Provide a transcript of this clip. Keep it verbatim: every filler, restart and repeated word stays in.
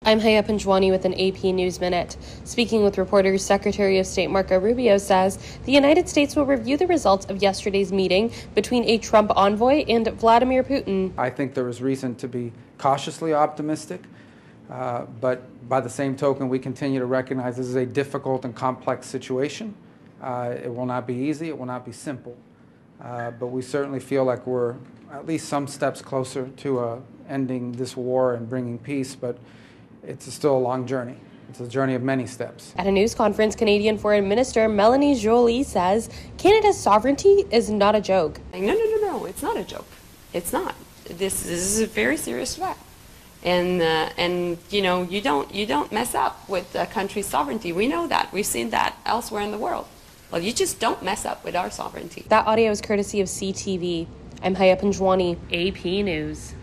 I'm Haya Panjwani with an A P News Minute. Speaking with reporters, Secretary of State Marco Rubio says the United States will review the results of yesterday's meeting between a Trump envoy and Vladimir Putin. I think there is reason to be cautiously optimistic, uh, but by the same token, we continue to recognize this is a difficult and complex situation. Uh, it will not be easy, it will not be simple, uh, but we certainly feel like we're at least some steps closer to uh, ending this war and bringing peace, but it's still a long journey. It's a journey of many steps. At a news conference, Canadian Foreign Minister Melanie Joly says Canada's sovereignty is not a joke. No, no, no, no, it's not a joke. It's not. This, this is a very serious threat. And, uh, and you know, you don't, you don't mess up with a country's sovereignty. We know that. We've seen that elsewhere in the world. Well, you just don't mess up with our sovereignty. That audio is courtesy of C T V. I'm Haya Panjwani, A P News.